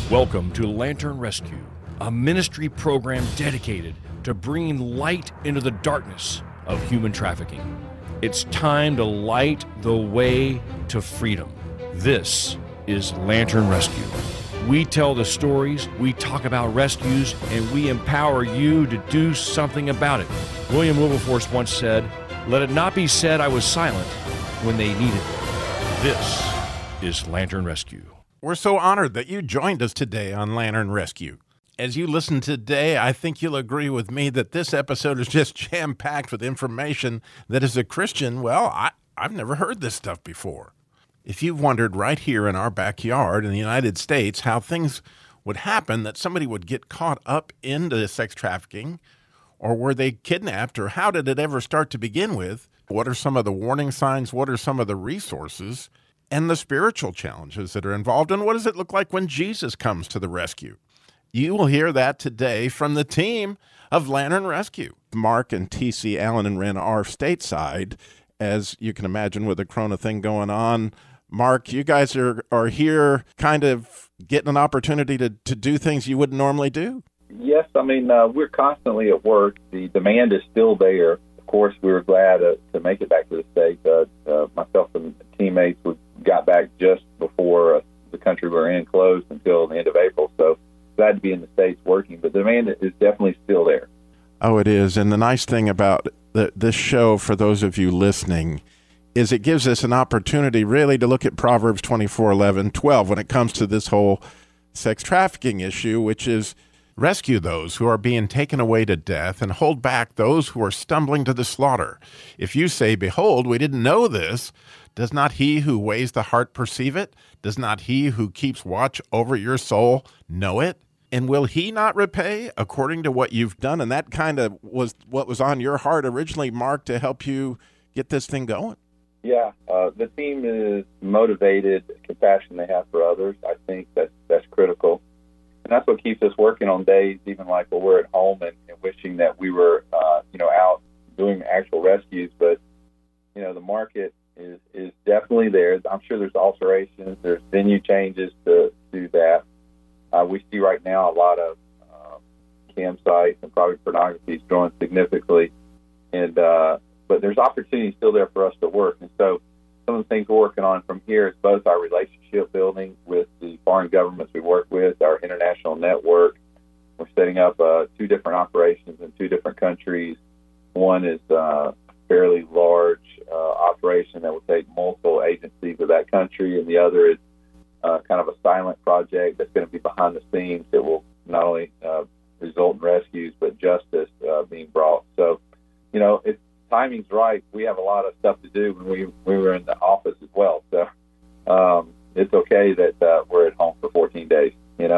Welcome to Lantern Rescue, a ministry program dedicated to bringing light into the darkness of human trafficking. It's time to light the way to freedom. This is Lantern Rescue. We tell the stories, we talk about rescues, and we empower you to do something about it. William Wilberforce once said, "Let it not be said I was silent when they needed me." This is Lantern Rescue. We're so honored that you joined us today on Lantern Rescue. As you listen today, I think you'll agree with me that this episode is just jam-packed with information that as a Christian, I've never heard this stuff before. If you've wondered right here in our backyard in the United States how things would happen, that somebody would get caught up into sex trafficking, or were they kidnapped, or how did it ever start to begin with? What are some of the warning signs? What are some of the resources and the spiritual challenges that are involved? And what does it look like when Jesus comes to the rescue? You will hear that today from the team of Lantern Rescue. Mark and TC, Allen and Ren are stateside, as you can imagine with the Corona thing going on. Mark, you guys are here kind of getting an opportunity to do things you wouldn't normally do. Yes, we're constantly at work. The demand is still there. Of course, we were glad to make it back to the States. Myself and teammates got back just before the country we're in closed until the end of April. So glad to be in the States working, but the demand is definitely still there. Oh, it is. And the nice thing about this show, for those of you listening, is it gives us an opportunity really to look at Proverbs 24:11-12 when it comes to this whole sex trafficking issue, which is rescue those who are being taken away to death and hold back those who are stumbling to the slaughter. If you say, "Behold, we didn't know this," does not he who weighs the heart perceive it? Does not he who keeps watch over your soul know it? And will he not repay according to what you've done? And that kind of was what was on your heart originally, Mark, to help you get this thing going. Yeah, the team is motivated, compassion they have for others. I think that's critical. And that's what keeps us working on days, even like when we're at home and wishing that we were, out doing actual rescues. But, the market is definitely there. I'm sure there's alterations, there's venue changes to that. We see right now a lot of campsites and private pornography is growing significantly, but there's opportunity still there for us to work. And so some of the things we're working on from here is both our relationship building with the foreign governments we work with, our international network. We're setting up 2 different operations in 2 different countries. One is a fairly large operation that will take multiple agencies of that country, and the other is kind of a silent project that's going to be behind the scenes that will not only result in rescues, but justice being brought. So, if timing's right, we have a lot of stuff to do when we were in the office as well. So it's okay that we're at home for 14 days,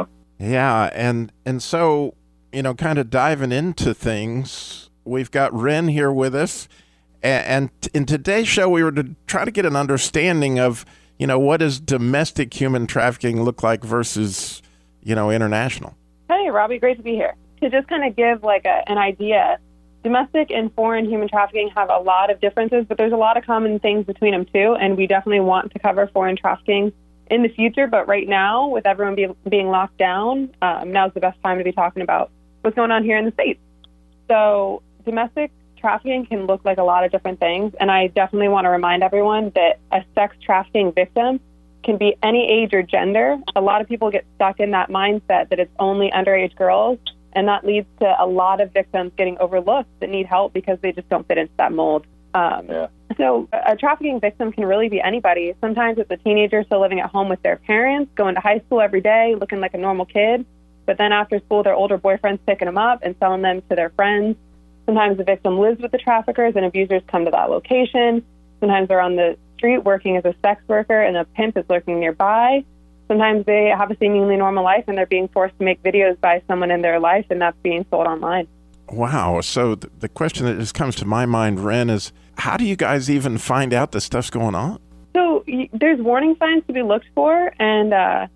Yeah, and so, kind of diving into things, we've got Ren here with us. And in today's show, we were to try to get an understanding of, what does domestic human trafficking look like versus, international? Hey, Robbie, great to be here. To just kind of give an idea, domestic and foreign human trafficking have a lot of differences, but there's a lot of common things between them too, and we definitely want to cover foreign trafficking in the future. But right now, with everyone being locked down, now's the best time to be talking about what's going on here in the States. So domestic trafficking can look like a lot of different things, and I definitely want to remind everyone that a sex trafficking victim can be any age or gender. A lot of people get stuck in that mindset that it's only underage girls, and that leads to a lot of victims getting overlooked that need help because they just don't fit into that mold. So a trafficking victim can really be anybody. Sometimes it's a teenager still living at home with their parents, going to high school every day, looking like a normal kid, but then after school, their older boyfriend's picking them up and selling them to their friends. Sometimes the victim lives with the traffickers and abusers come to that location. Sometimes they're on the street working as a sex worker and a pimp is lurking nearby. Sometimes they have a seemingly normal life and they're being forced to make videos by someone in their life, and that's being sold online. Wow. So the question that just comes to my mind, Ren, is how do you guys even find out this stuff's going on? So there's warning signs to be looked for, and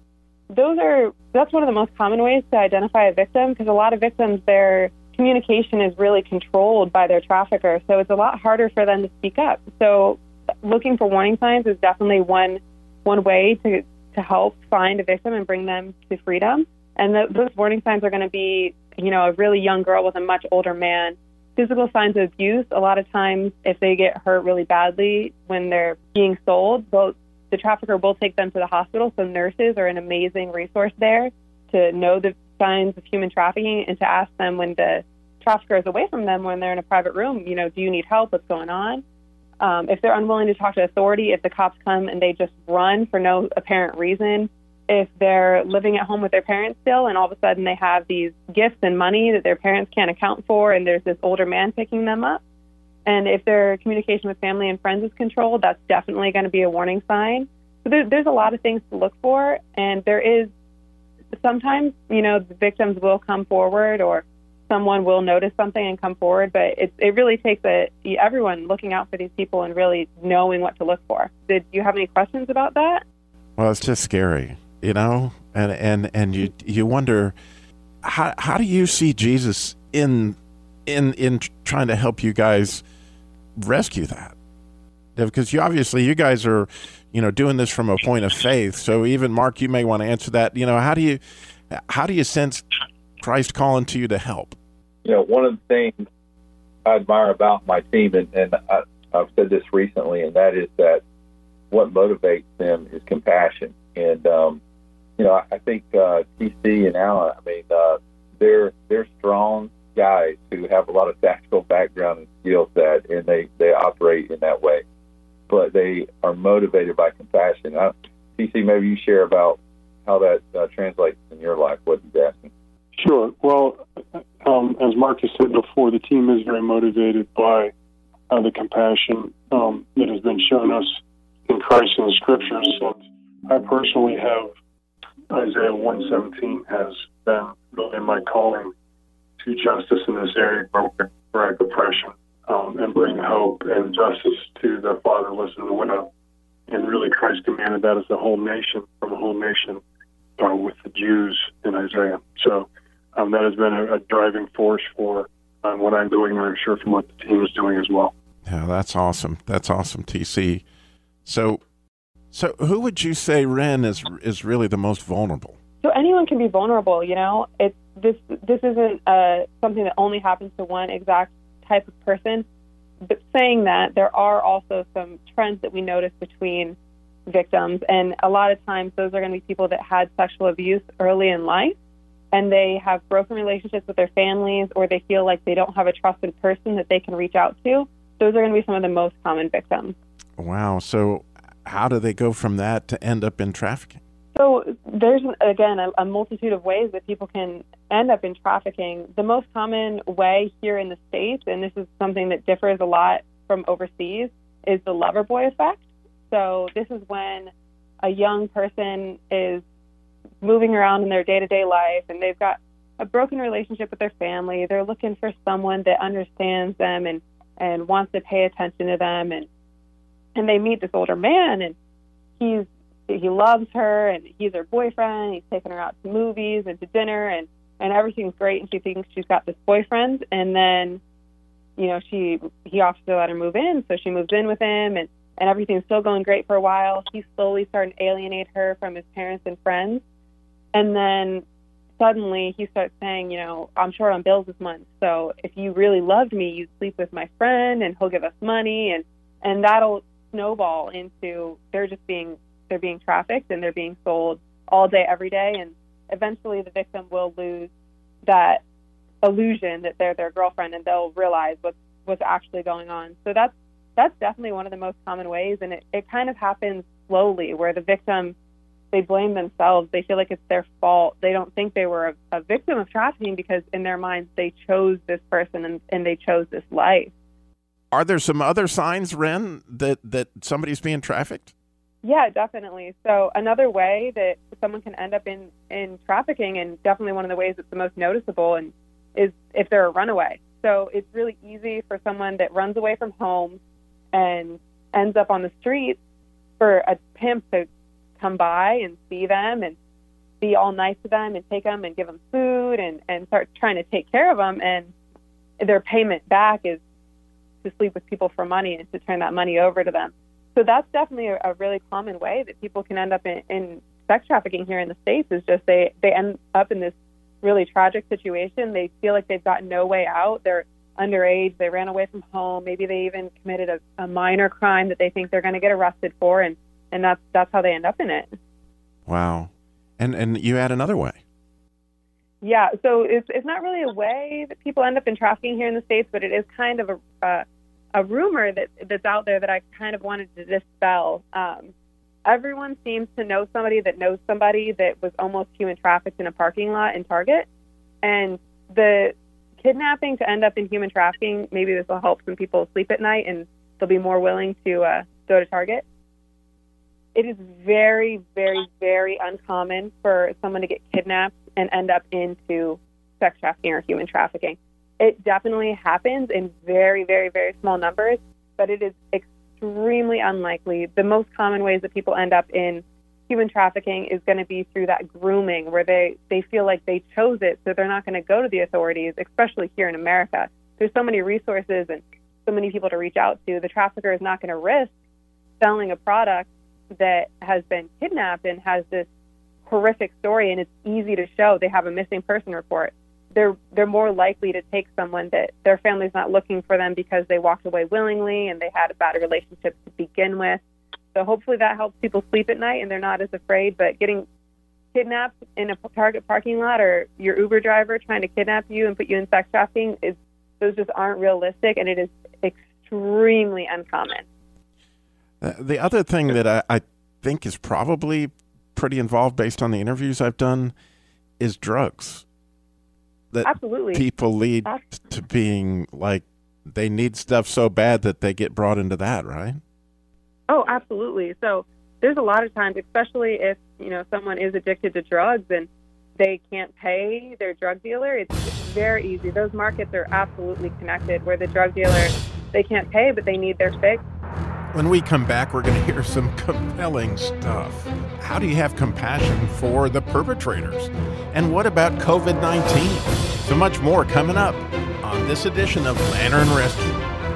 that's one of the most common ways to identify a victim, because a lot of victims, their communication is really controlled by their trafficker, so it's a lot harder for them to speak up. So looking for warning signs is definitely one way to to help find a victim and bring them to freedom. And those warning signs are going to be, a really young girl with a much older man. Physical signs of abuse, a lot of times if they get hurt really badly when they're being sold, the trafficker will take them to the hospital. So nurses are an amazing resource there to know the signs of human trafficking and to ask them when the trafficker is away from them, when they're in a private room, do you need help? What's going on? If they're unwilling to talk to authority, if the cops come and they just run for no apparent reason, if they're living at home with their parents still and all of a sudden they have these gifts and money that their parents can't account for and there's this older man picking them up, and if their communication with family and friends is controlled, that's definitely going to be a warning sign. So there's a lot of things to look for, and there is sometimes, the victims will come forward or someone will notice something and come forward, but it really takes everyone looking out for these people and really knowing what to look for. Did you have any questions about that? Well, it's just scary, and you wonder, how do you see Jesus in trying to help you guys rescue that? Because you guys are, doing this from a point of faith. So even Mark, you may want to answer that. How do you sense Christ calling to you to help? One of the things I admire about my team, and I've said this recently, and that is that what motivates them is compassion. And I think TC and Alan, they're strong guys who have a lot of tactical background and skill set, and they operate in that way. But they are motivated by compassion. TC, maybe you share about how that translates in your life, what he's asking. Sure. Well, as Mark has said before, the team is very motivated by the compassion that has been shown us in Christ in the Scriptures. And I personally have Isaiah 1:17 has been really my calling to justice in this area where oppression and bring hope and justice to the fatherless and the widow. And really, Christ commanded that as the whole nation, from the whole nation, with the Jews in Isaiah. So that has been a driving force for what I'm doing, and I'm sure from what the team is doing as well. Yeah, that's awesome. That's awesome, TC. So who would you say, Ren, is really the most vulnerable? So anyone can be vulnerable. This isn't something that only happens to one exact type of person. But saying that, there are also some trends that we notice between victims, and a lot of times those are going to be people that had sexual abuse early in life, and they have broken relationships with their families, or they feel like they don't have a trusted person that they can reach out to. Those are going to be some of the most common victims. Wow. So how do they go from that to end up in trafficking? So there's, again, a multitude of ways that people can end up in trafficking. The most common way here in the States, and this is something that differs a lot from overseas, is the lover boy effect. So this is when a young person is moving around in their day-to-day life, and they've got a broken relationship with their family. They're looking for someone that understands them and wants to pay attention to them, and they meet this older man, and he loves her, and he's her boyfriend. He's taking her out to movies and to dinner, and everything's great, and she thinks she's got this boyfriend. And then, he offers to let her move in, so she moves in with him, and everything's still going great for a while. He's slowly starting to alienate her from his parents and friends. And then suddenly he starts saying, I'm short on bills this month, so if you really loved me, you'd sleep with my friend, and he'll give us money, and that'll snowball into they're being trafficked, and they're being sold all day, every day, and eventually the victim will lose that illusion that they're their girlfriend, and they'll realize what's actually going on. So that's definitely one of the most common ways, and it kind of happens slowly, where the victim, they blame themselves. They feel like it's their fault. They don't think they were a victim of trafficking, because in their minds they chose this person and they chose this life. Are there some other signs, Ren, that somebody's being trafficked? Yeah, definitely. So another way that someone can end up in trafficking, and definitely one of the ways that's the most noticeable, is if they're a runaway. So it's really easy for someone that runs away from home and ends up on the streets for a pimp to come by and see them and be all nice to them and take them and give them food and start trying to take care of them. And their payment back is to sleep with people for money and to turn that money over to them. So that's definitely a really common way that people can end up in sex trafficking here in the States is just they end up in this really tragic situation. They feel like they've got no way out. They're underage. They ran away from home. Maybe they even committed a minor crime that they think they're going to get arrested for, and that's how they end up in it. Wow. And you add another way. Yeah, so it's not really a way that people end up in trafficking here in the States, but it is kind of a rumor that's out there that I kind of wanted to dispel. Everyone seems to know somebody that knows somebody that was almost human trafficked in a parking lot in Target. And the kidnapping to end up in human trafficking, maybe this will help some people sleep at night and they'll be more willing to go to Target. It is very, very, very uncommon for someone to get kidnapped and end up into sex trafficking or human trafficking. It definitely happens in very, very, very small numbers, but it is extremely unlikely. The most common ways that people end up in human trafficking is going to be through that grooming, where they feel like they chose it, so they're not going to go to the authorities, especially here in America. There's so many resources and so many people to reach out to. The trafficker is not going to risk selling a product that has been kidnapped and has this horrific story, and it's easy to show. They have a missing person report. They're more likely to take someone that their family's not looking for them because they walked away willingly and they had a bad relationship to begin with. So hopefully that helps people sleep at night and they're not as afraid. But getting kidnapped in a Target parking lot, or your Uber driver trying to kidnap you and put you in sex trafficking, those just aren't realistic, and it is extremely uncommon. The other thing that I think is probably pretty involved based on the interviews I've done is drugs. That Absolutely. People lead to being like they need stuff so bad that they get brought into that, right? Oh, absolutely. So there's a lot of times, especially if, someone is addicted to drugs and they can't pay their drug dealer, it's very easy. Those markets are absolutely connected, where the drug dealer, they can't pay, but they need their fix. When we come back, we're going to hear some compelling stuff. How do you have compassion for the perpetrators? And what about COVID-19? So much more coming up on this edition of Lantern Rescue.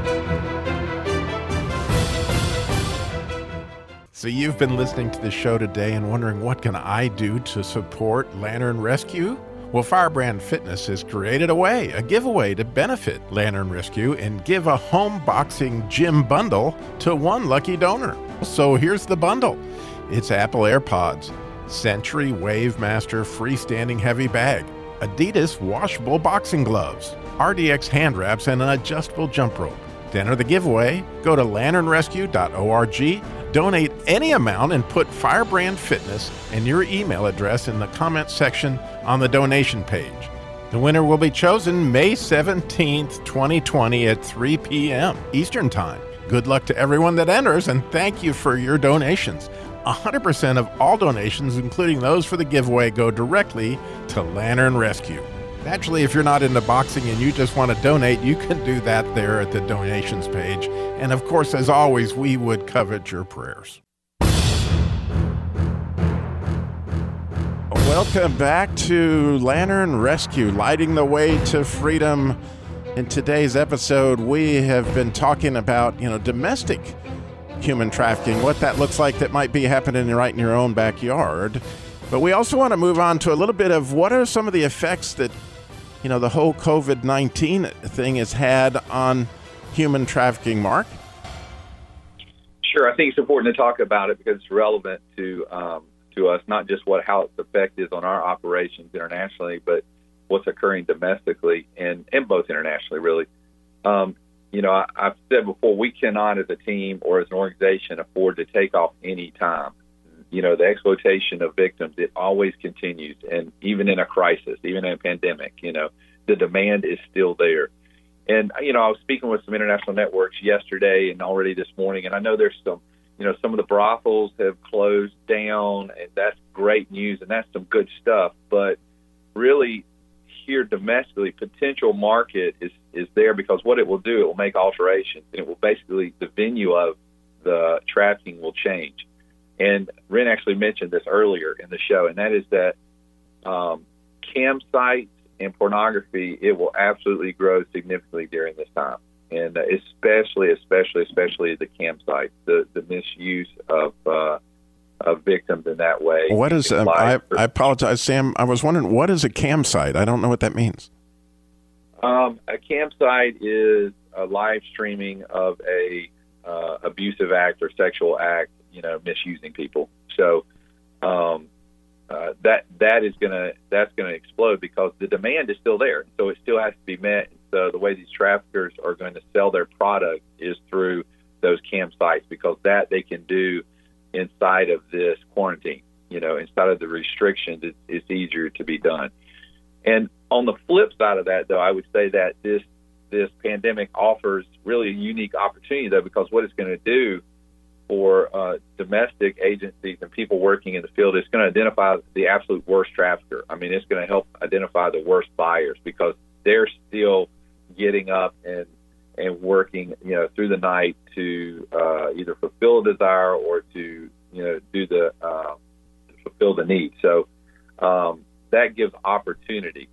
So you've been listening to the show today and wondering, what can I do to support Lantern Rescue? Well, Firebrand Fitness has created a giveaway to benefit Lantern Rescue and give a home boxing gym bundle to one lucky donor. So here's the bundle. It's Apple AirPods, Century Wavemaster freestanding heavy bag, Adidas washable boxing gloves, RDX hand wraps, and an adjustable jump rope. To enter the giveaway, go to lanternrescue.org, donate any amount, and put Firebrand Fitness and your email address in the comments section on the donation page. The winner will be chosen May 17th, 2020 at 3 p.m. Eastern Time. Good luck to everyone that enters, and thank you for your donations. 100% of all donations, including those for the giveaway, go directly to Lantern Rescue. Actually, if you're not into boxing and you just want to donate, you can do that there at the donations page. And of course, as always, we would covet your prayers. Welcome back to Lantern Rescue, lighting the way to freedom. In today's episode, we have been talking about, domestic human trafficking, what that looks like that might be happening right in your own backyard. But we also want to move on to a little bit of what are some of the effects that, the whole COVID-19 thing has had on human trafficking. Mark? Sure. I think it's important to talk about it because it's relevant to us, not just how its effect is on our operations internationally, but what's occurring domestically and both internationally, really. I've said before, we cannot as a team or as an organization afford to take off any time. The exploitation of victims, it always continues. And even in a crisis, even in a pandemic, the demand is still there. And, I was speaking with some international networks yesterday and already this morning, and I know there's some of the brothels have closed down, and that's great news, and that's some good stuff. But really, here domestically, potential market is there, because what it will do, it will make alterations, and it will basically, the venue of the trafficking will change. And Ren actually mentioned this earlier in the show, and that is that campsites and pornography, it will absolutely grow significantly during this time. And especially the campsites, the misuse of victims in that way. What is, I apologize, Sam, I was wondering, what is a campsite? I don't know what that means. A campsite is a live streaming of a abusive act or sexual act, misusing people. So that's gonna explode because the demand is still there. So it still has to be met. So the way these traffickers are going to sell their product is through those campsites, because that they can do inside of this quarantine. Inside of the restrictions, it's easier to be done. And on the flip side of that, though, I would say that this pandemic offers really a unique opportunity, though, because what it's going to do for domestic agencies and people working in the field, it's going to identify the absolute worst trafficker. I mean, it's going to help identify the worst buyers, because they're still getting up and working, through the night to either fulfill a desire or to, do the fulfill the need. So that gives opportunity.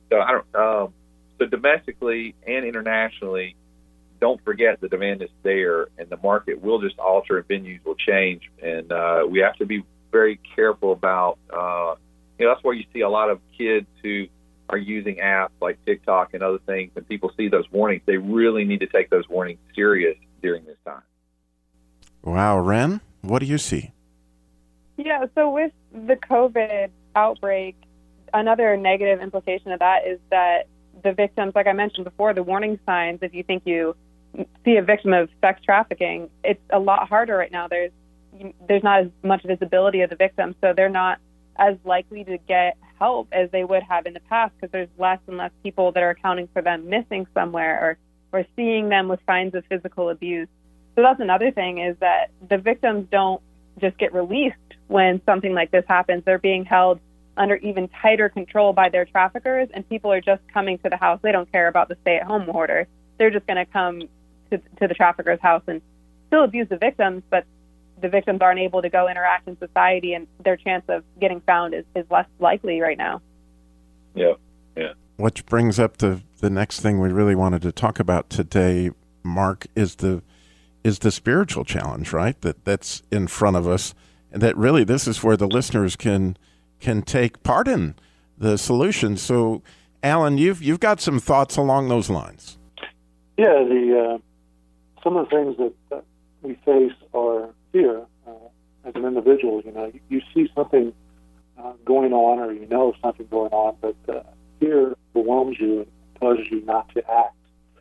So so domestically and internationally, don't forget the demand is there, and the market will just alter and venues will change. And we have to be very careful about, that's where you see a lot of kids who are using apps like TikTok and other things, and people see those warnings. They really need to take those warnings serious during this time. Wow. Ren, what do you see? Yeah, so with the COVID outbreak, another negative implication of that is that the victims, like I mentioned before, the warning signs, if you think you see a victim of sex trafficking, it's a lot harder right now. There's not as much visibility of the victim, so they're not as likely to get help as they would have in the past, because there's less and less people that are accounting for them missing somewhere or seeing them with signs of physical abuse. So that's another thing, is that the victims don't just get released when something like this happens. They're being held under even tighter control by their traffickers, and people are just coming to the house. They don't care about the stay-at-home order. They're just going to come to the trafficker's house and still abuse the victims, but the victims aren't able to go interact in society, and their chance of getting found is less likely right now. Yeah. Which brings up the next thing we really wanted to talk about today, Mark, is the spiritual challenge, right? That's in front of us, and that really this is where the listeners can take part in the solution. So, Alan, you've got some thoughts along those lines. Yeah, some of the things that we face are fear as an individual. You see something going on, or something going on, but fear overwhelms you and causes you not to act,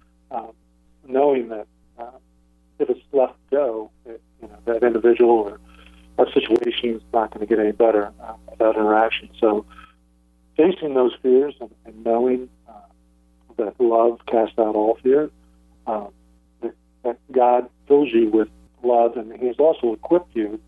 knowing that if it's left go, that individual or that situation is not going to get any better without interaction. So facing those fears and knowing that love casts out all fear, that God fills you with love, and He has also equipped you,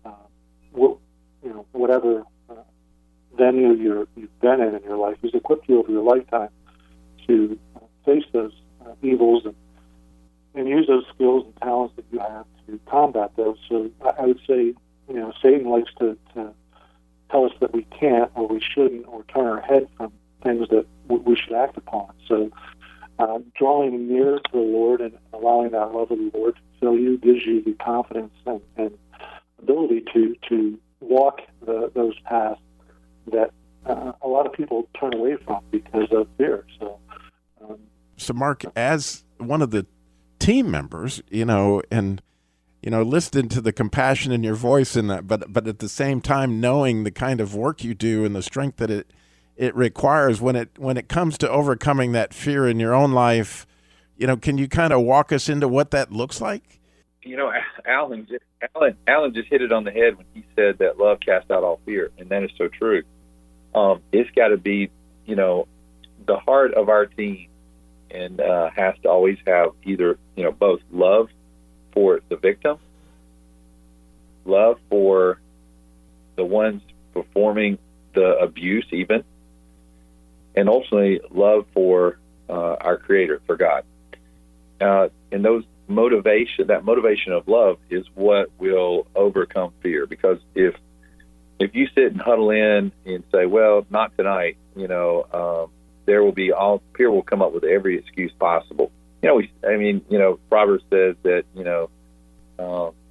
whatever venue you've been in your life, He's equipped you over your lifetime to face those evils and use those skills and talents that you have to combat those. So I would say, Satan likes to tell us that we can't or we shouldn't, or turn our head from things that we should act upon. So drawing near to the Lord and allowing that love of the Lord to fill you gives you the confidence and ability to walk those paths that a lot of people turn away from because of fear. So Mark, as one of the team members, and listening to the compassion in your voice and that, but at the same time knowing the kind of work you do and the strength that it requires when it comes to overcoming that fear in your own life, can you kind of walk us into what that looks like? Alan just hit it on the head when he said that love casts out all fear, and that is so true. It's got to be, the heart of our team, and has to always have either, both love for the victim, love for the ones performing the abuse even, and ultimately love for our Creator, for God. And that motivation of love is what will overcome fear. Because if you sit and huddle in and say, well, not tonight, there will be fear will come up with every excuse possible. Proverbs says that,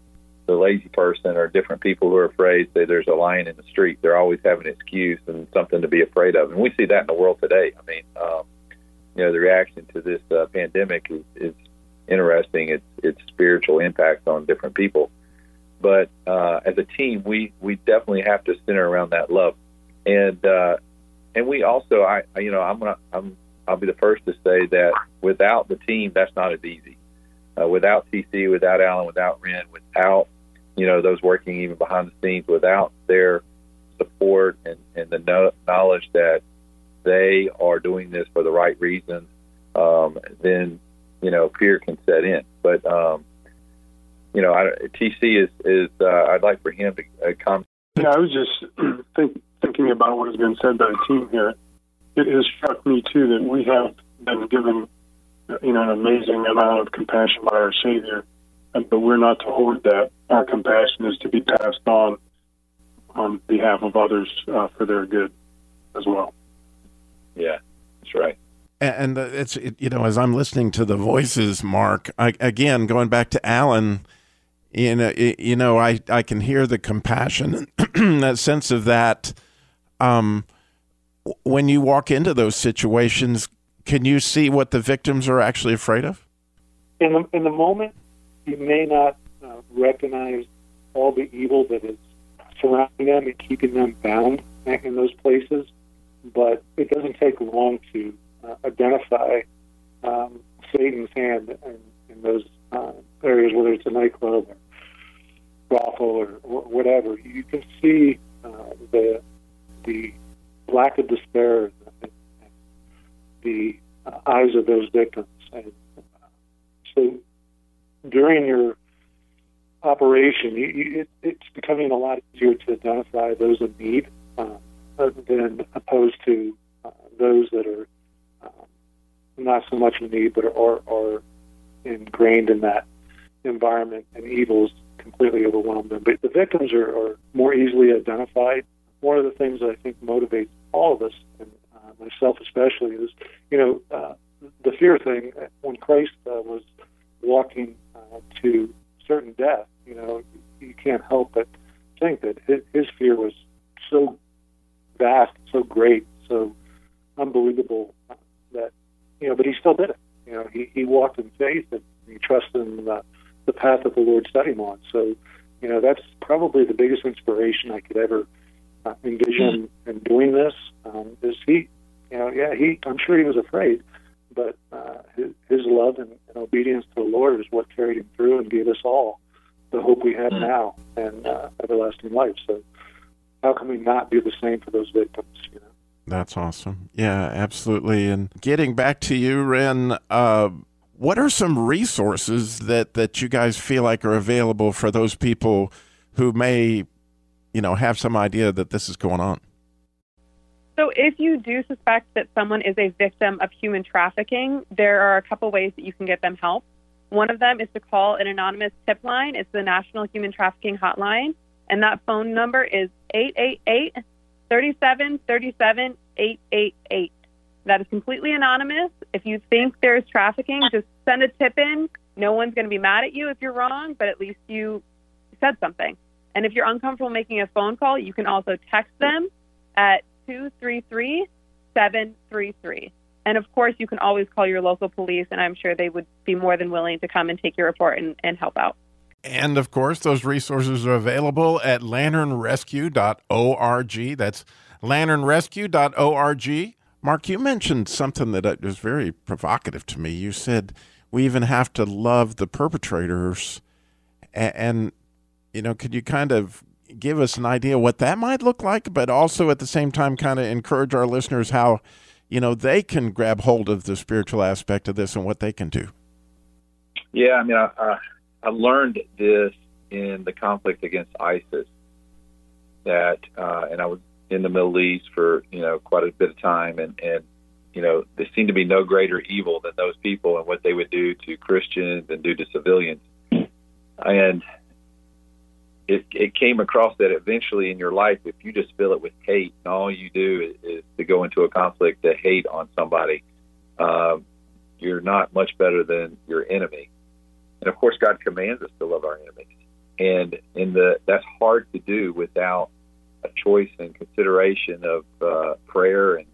the lazy person or different people who are afraid, say there's a lion in the street. They're always having an excuse and something to be afraid of. And we see that in the world today. I mean, the reaction to this pandemic is interesting. Its spiritual impact on different people. But as a team, we definitely have to center around that love. And we also, I'll be the first to say that without the team, that's not as easy. Without TC, without Alan, without Ren, without those working even behind the scenes, without their support and the knowledge that they are doing this for the right reasons, then fear can set in. But TC is I'd like for him to comment. Yeah, I was just thinking about what has been said by the team here. It has struck me too that we have been given an amazing amount of compassion by our Savior, but we're not to hoard that. Our compassion is to be passed on behalf of others for their good as well. Yeah, that's right. And it's as I'm listening to the voices, Mark, again going back to Alan, I can hear the compassion, that sense of that. When you walk into those situations, can you see what the victims are actually afraid of? In the moment, you may not recognize all the evil that is surrounding them and keeping them bound in those places, but it doesn't take long to identify Satan's hand in those areas, whether it's a nightclub or brothel or whatever. You can see the lack of despair in the eyes of those victims. And so during your operation, it's becoming a lot easier to identify those in need than opposed to those that are not so much in need but are ingrained in that environment, and evils completely overwhelm them. But the victims are more easily identified. One of the things that I think motivates all of us, and myself especially, is the fear thing. When Christ was walking to certain death, you can't help but think that his fear was so vast, so great, so unbelievable that but he still did it. He walked in faith and he trusted in the path that the Lord set him on. So that's probably the biggest inspiration I could ever envision in doing this. Is I'm sure he was afraid, but his love and obedience to the Lord is what carried him through and gave us all the hope we have now and everlasting life. So how can we not do the same for those victims? That's awesome. Yeah, absolutely. And getting back to you, Ren, what are some resources that you guys feel like are available for those people who may, have some idea that this is going on? So if you do suspect that someone is a victim of human trafficking, there are a couple ways that you can get them help. One of them is to call an anonymous tip line. It's the National Human Trafficking Hotline, and that phone number is 888-3737-888. That is completely anonymous. If you think there's trafficking, just send a tip in. No one's going to be mad at you if you're wrong, but at least you said something. And if you're uncomfortable making a phone call, you can also text them at 233-733. And of course, you can always call your local police, and I'm sure they would be more than willing to come and take your report and help out. And of course, those resources are available at lanternrescue.org. That's lanternrescue.org. Mark, you mentioned something that was very provocative to me. You said we even have to love the perpetrators. And could you kind of give us an idea what that might look like, but also at the same time kind of encourage our listeners how, they can grab hold of the spiritual aspect of this and what they can do? Yeah, I mean, I learned this in the conflict against ISIS, that, and I was in the Middle East for, quite a bit of time, and there seemed to be no greater evil than those people and what they would do to Christians and do to civilians. And it came across that eventually in your life, if you just fill it with hate and all you do is to go into a conflict to hate on somebody, you're not much better than your enemy. And of course, God commands us to love our enemies. And that's hard to do without a choice and consideration of prayer and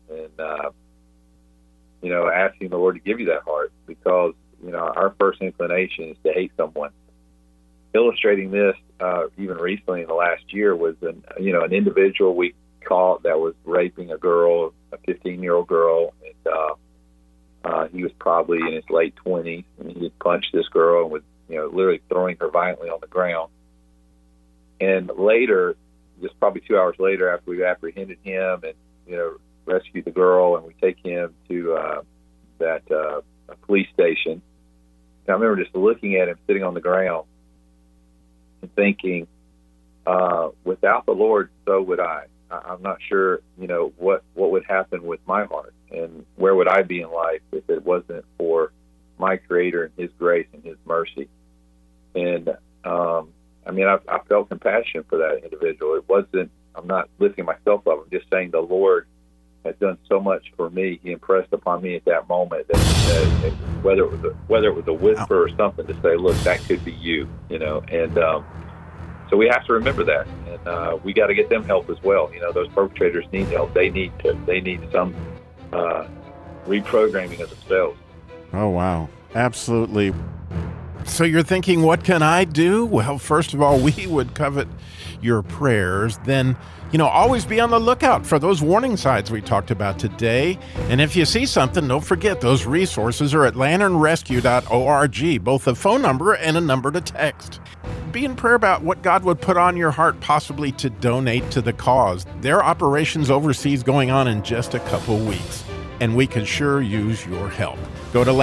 asking the Lord to give you that heart, because our first inclination is to hate someone. Illustrating this, even recently in the last year, was an individual we caught that was raping a girl, a 15-year-old girl, and he was probably in his late 20s, and he had punched this girl and was literally throwing her violently on the ground. And later, just probably 2 hours later, after we apprehended him and rescued the girl, and we take him to a police station. And I remember just looking at him sitting on the ground and thinking, without the Lord, so would I. I'm not sure, what would happen with my heart, and where would I be in life if it wasn't for my Creator and His grace and His mercy. And I felt compassion for that individual. I'm not lifting myself up. I'm just saying the Lord has done so much for me. He impressed upon me at that moment that whether it was a whisper or something, to say, look, that could be you, and so we have to remember that, and we got to get them help as well. Those perpetrators need help. They need some reprogramming of themselves. Oh, wow. Absolutely. So you're thinking, what can I do? Well, first of all, we would covet your prayers. Then, always be on the lookout for those warning signs we talked about today. And if you see something, don't forget those resources are at lanternrescue.org, both a phone number and a number to text. Be in prayer about what God would put on your heart, possibly to donate to the cause. There are operations overseas going on in just a couple weeks, and we could sure use your help. Go to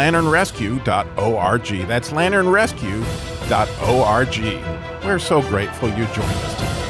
lanternrescue.org. That's lanternrescue.org. We're so grateful you joined us today.